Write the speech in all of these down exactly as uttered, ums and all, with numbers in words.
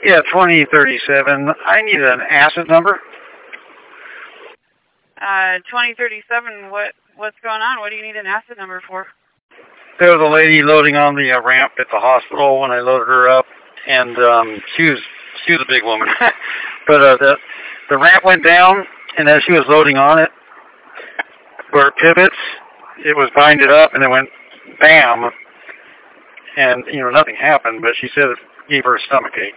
Yeah, twenty thirty-seven. I need an asset number. Uh, twenty thirty-seven, what, what's going on? What do you need an asset number for? There was a lady loading on the uh, ramp at the hospital when I loaded her up, and um, she was she was a big woman. But uh, the the ramp went down, and as she was loading on it, where it pivots, it was binded up, and it went bam, and you know nothing happened. But she said it gave her a stomach ache.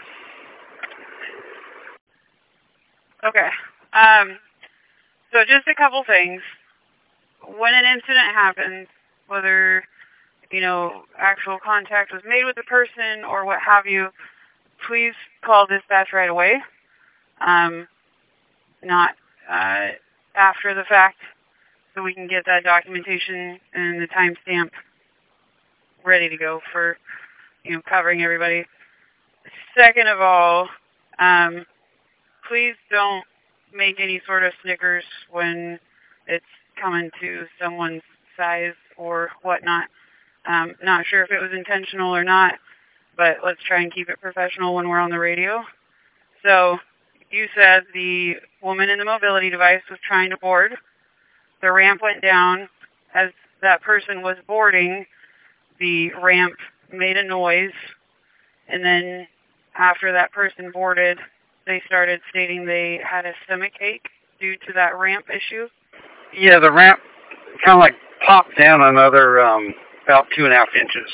Okay. Um, so just a couple things. When an incident happens, whether, you know, actual contact was made with the person or what have you, please call dispatch right away. Um, not uh, after the fact, so we can get that documentation and the timestamp ready to go for, you know, covering everybody. Second of all, um, please don't make any sort of snickers when it's coming to someone's size or whatnot. Um, not sure if it was intentional or not, but let's try and keep it professional when we're on the radio. So you said the woman in the mobility device was trying to board. The ramp went down. As that person was boarding, the ramp made a noise. And then after that person boarded, they started stating they had a stomach ache due to that ramp issue. Yeah, the ramp kind of like popped down another um, about two and a half inches,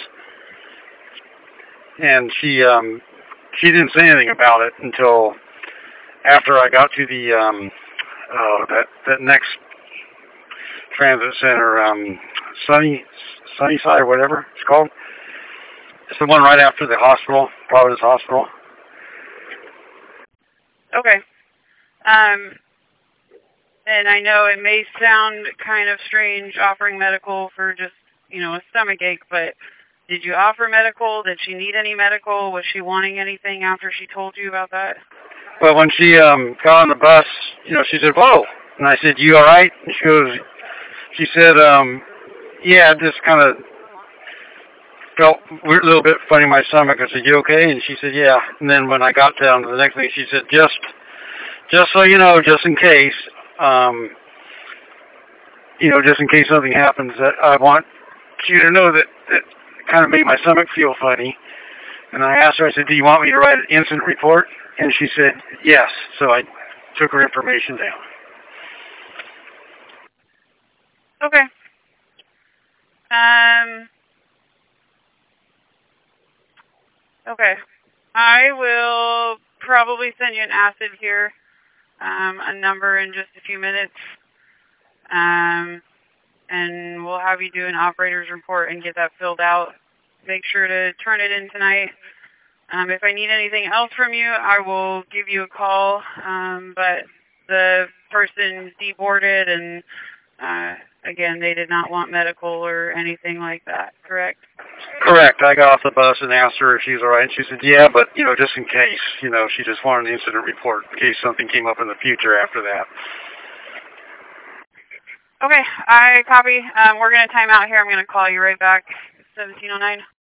and she um, she didn't say anything about it until after I got to the um, uh, that that next transit center, um, Sunny Sunnyside or whatever it's called. It's the one right after the hospital, Providence Hospital. Okay. Um, and I know it may sound kind of strange offering medical for just, you know, a stomach ache, but did you offer medical? Did she need any medical? Was she wanting anything after she told you about that? Well, when she um, got on the bus, you know, she said, "Whoa," and I said, "You all right?" And she goes, she said, um, "Yeah, just kind of felt weird, a little bit funny in my stomach." I said, "You okay?" And she said, "Yeah." And then when I got down to the next thing, she said, "Just, just so you know, just in case, um, you know, just in case something happens, that I want you to know that that kind of made my stomach feel funny." And I asked her, I said, "Do you want me to write an incident report?" And she said, "Yes." So I took her information down. Okay. Um. Okay. I will probably send you an acid here, um, a number in just a few minutes, um, and we'll have you do an operator's report and get that filled out. Make sure to turn it in tonight. Um, if I need anything else from you, I will give you a call, um, but the person deboarded, and uh, again, they did not want medical or anything like that, correct? Correct. I got off the bus and asked her if she was all right, and she said, "Yeah, but, you know, just in case." You know, she just wanted an incident report in case something came up in the future after that. Okay, I copy. Um, we're going to time out here. I'm going to call you right back. seventeen oh nine.